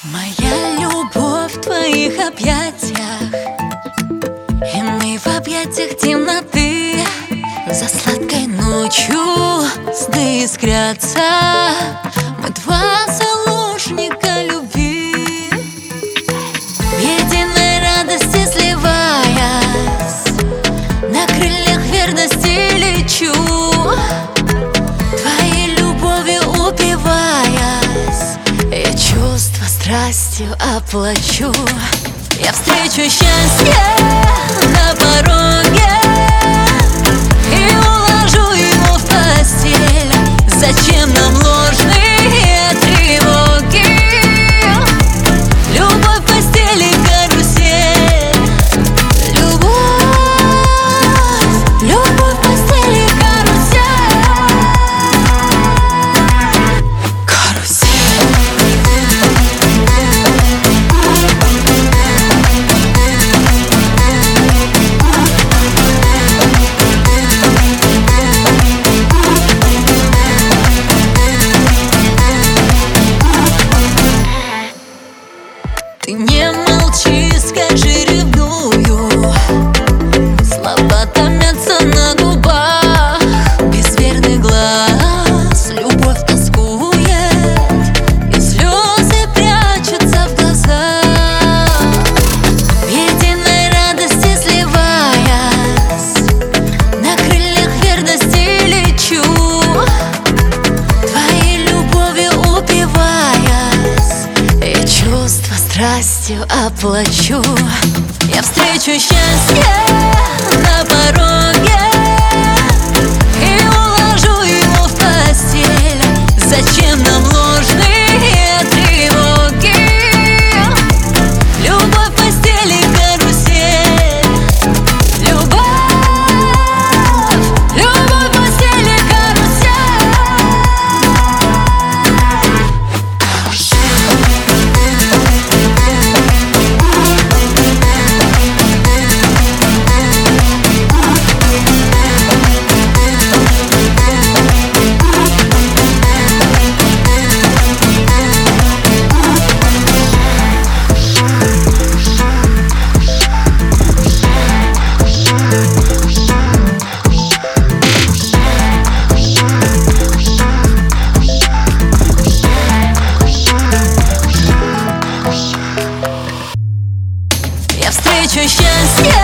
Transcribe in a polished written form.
Моя любовь в твоих объятиях, и мы в объятиях темноты. За сладкой ночью сны искрятся, мы два заложника любви. В единой радости сливаясь, на крыльях верности лечу, твоей любовью упиваясь, я чувства страстью оплачу. Я встречу счастье на пороге и уложу его в постель. Зачем нам ложные тревоги? Любовь в постели карусель. Любовь в постели карусель. Ты не молчи, скажи, ревную. Слова томятся на губах, без верных глаз любовь тоскует, и слезы прячутся в глазах. В единой радости сливаясь, на крыльях верности лечу, твоей любовью упиваясь, я чувства страстью оплачу. Я встречу счастье на пороге и уложу его в постель. Зачем нам ложные тревоги? Любовь в постели карусель. Любовь в постели карусель. Я встречу счастье